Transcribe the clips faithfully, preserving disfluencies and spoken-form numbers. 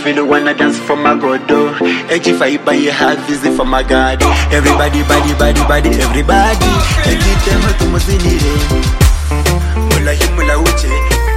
feel wanna dance for my God. Edgy fiber, you have visit for my God. Everybody, body, body, body, everybody. Edgy tema tumuzinire. Mula himula uche.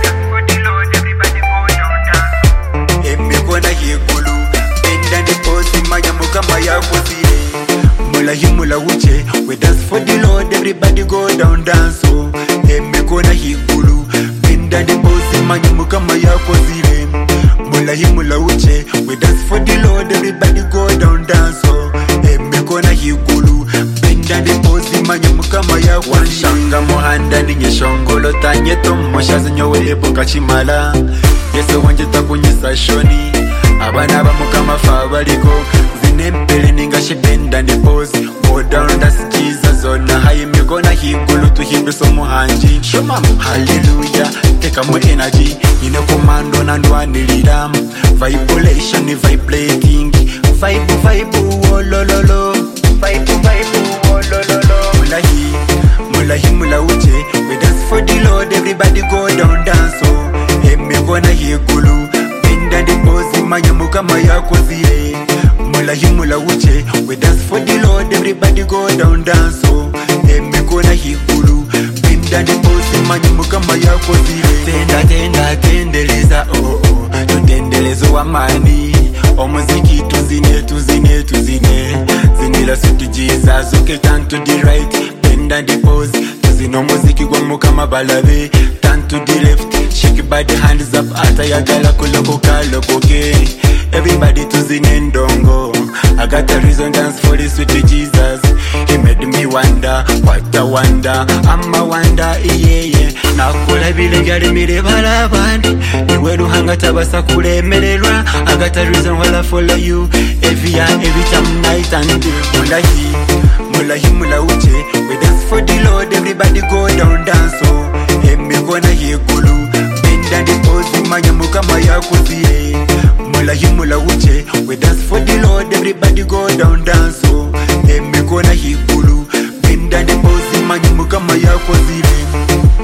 Everybody go down down. Emi kona higulu. Benda ni posi maya muka maya kozire. Mula himula uche. We dance for the Lord. Everybody go down dance. Oh, emi kona higulu. Benda ni posi maya muka maya kozire. Mula himula uche. We dance for the Lord. Everybody go down dance. Oh, emi kona higulu. Benda ni posi maya muka maya kozire. Shanga mohanda ni nyeshongolo tanye tomosha zinyowe epoka chimala. Yesu wanje takunyisa shoni. Abana bamukama fabaliko. Zinempele ninga shibenda ni posi. Go down that's Jesus zona. Hayi mikona higulu tu himbe somo hanji. Shomam hallelujah. Teka mo energy. Ine komando na ndwanilira. Vibration ni vibrating. Vibe vibe oh lo lo lo. Vibe vibe oh lo lo lo. Mulahi Mulahi mula uche. We dance for the Lord. Everybody go down dance oh. Emi kona higulu. Benda di posi maya muka maya kozire. Mulahi mula uche. We dance for the Lord. Everybody go down dance oh. Emi kona higulu. Benda di posi maya muka maya kozire. Tenda tenda tendeleza oh oh. Tutendelezo wa mani. Omuziki tuzine tuzine tuzine. Zinila suti Jesus. Okay, turn to the right. Benda di pose. Tuzino muziki kwa mukama balabe. Turn to the left. Shake your body hands up. Ata ya gala kuloko kaloko ke. Everybody tuzine ndongo. I got a reason dance for the sweet Jesus. He made me wonder, what a wonder. I'm a wonder, yeah yeah. Nakula bile gali mire balabandi. Niwe ruhanga tabasa kulemererwa. I got a reason why I follow you. Every year, every time, night and day. Mulahi, mulahi mula uche. We dance for the Lord, everybody go down dance oh. Emi kona higulu. Benda di posi maya muka maya kozire. Mulahi mula uche. We dance for the Lord, everybody go down dance oh. Emi kona higulu. Benda di posi maya muka maya kozire.